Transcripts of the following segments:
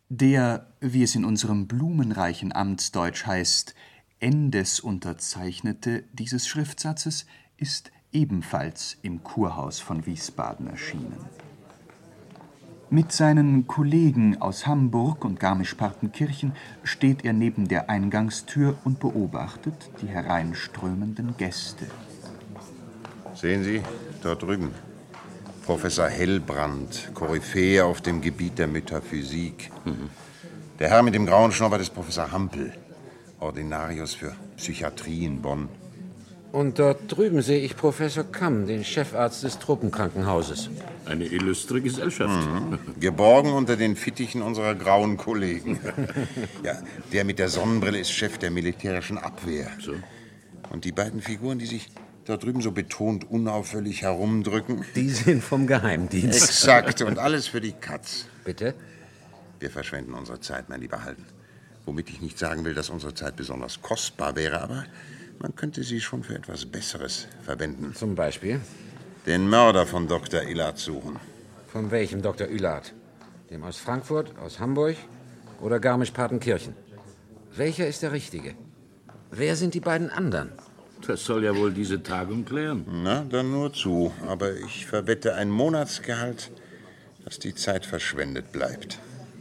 Der, wie es in unserem blumenreichen Amtsdeutsch heißt, Endesunterzeichnete dieses Schriftsatzes ist ebenfalls im Kurhaus von Wiesbaden erschienen. Mit seinen Kollegen aus Hamburg und Garmisch-Partenkirchen steht er neben der Eingangstür und beobachtet die hereinströmenden Gäste. Sehen Sie, dort drüben. Professor Hellbrand, Koryphäe auf dem Gebiet der Metaphysik. Der Herr mit dem grauen Schnurrbart ist Professor Hampel, Ordinarius für Psychiatrie in Bonn. Und dort drüben sehe ich Professor Kamm, den Chefarzt des Truppenkrankenhauses. Eine illustre Gesellschaft. Geborgen unter den Fittichen unserer grauen Kollegen. Ja, der mit der Sonnenbrille ist Chef der militärischen Abwehr. So. Und die beiden Figuren, die sich dort drüben so betont unauffällig herumdrücken? Die sind vom Geheimdienst. Exakt, und alles für die Katz. Bitte? Wir verschwenden unsere Zeit, mein lieber Halden. Womit ich nicht sagen will, dass unsere Zeit besonders kostbar wäre, aber man könnte sie schon für etwas Besseres verwenden. Zum Beispiel? Den Mörder von Dr. Illard suchen. Von welchem Dr. Illard? Dem aus Frankfurt, aus Hamburg oder Garmisch-Partenkirchen? Welcher ist der Richtige? Wer sind die beiden anderen? Das soll ja wohl diese Tagung klären. Na, dann nur zu. Aber ich verwette ein Monatsgehalt, dass die Zeit verschwendet bleibt.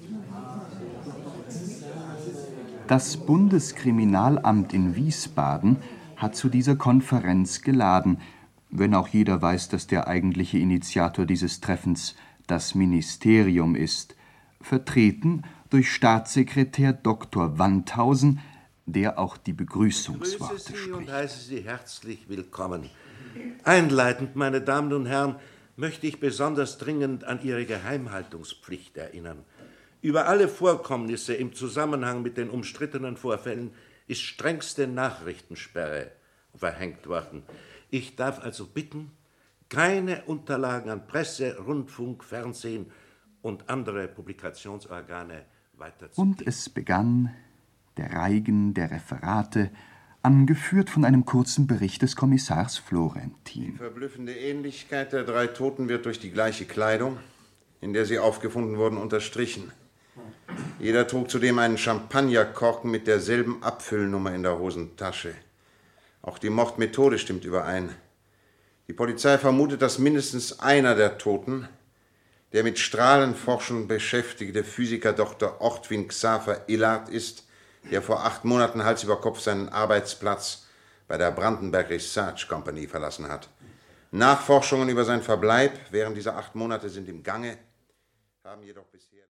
Das Bundeskriminalamt in Wiesbaden hat zu dieser Konferenz geladen, wenn auch jeder weiß, dass der eigentliche Initiator dieses Treffens das Ministerium ist, vertreten durch Staatssekretär Dr. Wandhausen, der auch die Begrüßungsworte Ich grüße Sie spricht. und heiße Sie herzlich willkommen. Einleitend, meine Damen und Herren, möchte ich besonders dringend an Ihre Geheimhaltungspflicht erinnern. Über alle Vorkommnisse im Zusammenhang mit den umstrittenen Vorfällen ist strengste Nachrichtensperre verhängt worden. Ich darf also bitten, keine Unterlagen an Presse, Rundfunk, Fernsehen und andere Publikationsorgane weiterzugeben. Und es begann der Reigen der Referate, angeführt von einem kurzen Bericht des Kommissars Florentin. Die verblüffende Ähnlichkeit der drei Toten wird durch die gleiche Kleidung, in der sie aufgefunden wurden, unterstrichen. Jeder trug zudem einen Champagnerkorken mit derselben Abfüllnummer in der Hosentasche. Auch die Mordmethode stimmt überein. Die Polizei vermutet, dass mindestens einer der Toten der mit Strahlenforschung beschäftigte Physiker Dr. Ortwin Xaver Illard ist, der vor 8 Monaten Hals über Kopf seinen Arbeitsplatz bei der Brandenberg Research Company verlassen hat. Nachforschungen über seinen Verbleib während dieser 8 Monate sind im Gange, haben jedoch bis